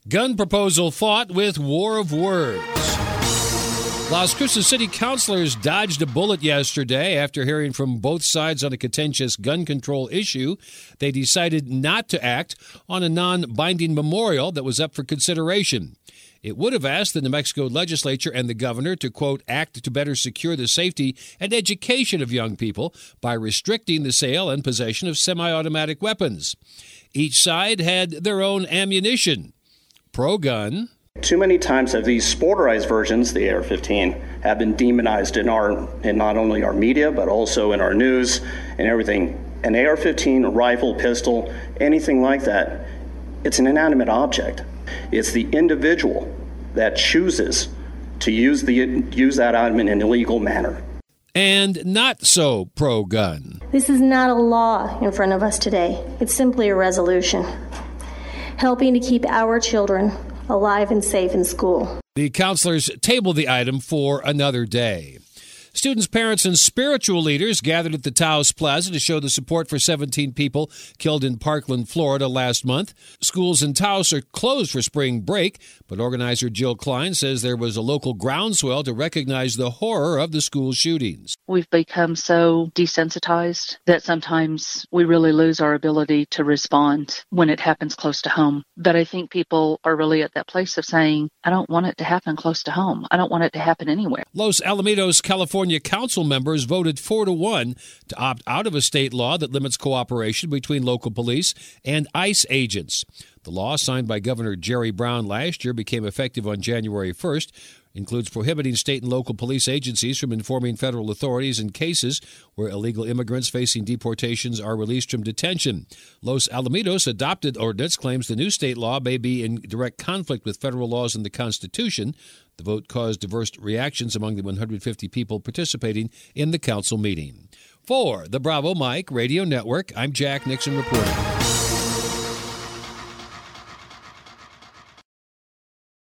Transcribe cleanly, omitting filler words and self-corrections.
Gun proposal fought with war of words. Las Cruces City councilors dodged a bullet yesterday after hearing from both sides on a contentious gun control issue. They decided not to act on a non-binding memorial that was up for consideration. It would have asked the New Mexico legislature and the governor to, quote, act to better secure the safety and education of young people by restricting the sale and possession of semi-automatic weapons. Each side had their own ammunition. Pro-gun. Too many times have these sporterized versions, the AR-15, have been demonized in not only our media, but also in our news and everything. An AR-15, rifle, pistol, anything like that, it's an inanimate object. It's the individual that chooses to use that item in an illegal manner. And not so pro-gun. This is not a law in front of us today. It's simply a resolution, helping to keep our children alive and safe in school. The counselors tabled the item for another day. Students, parents, and spiritual leaders gathered at the Taos Plaza to show the support for 17 people killed in Parkland, Florida last month. Schools in Taos are closed for spring break, but organizer Jill Klein says there was a local groundswell to recognize the horror of the school shootings. We've become so desensitized that sometimes we really lose our ability to respond when it happens close to home. But I think people are really at that place of saying, I don't want it to happen close to home. I don't want it to happen anywhere. Los Alamitos, California council members voted 4-1 to opt out of a state law that limits cooperation between local police and ICE agents. The law, signed by Governor Jerry Brown last year, became effective on January 1st. Includes prohibiting state and local police agencies from informing federal authorities in cases where illegal immigrants facing deportations are released from detention. Los Alamitos adopted ordinance claims the new state law may be in direct conflict with federal laws and the Constitution. The vote caused diverse reactions among the 150 people participating in the council meeting. For the Bravo Mike Radio Network, I'm Jack Nixon reporting.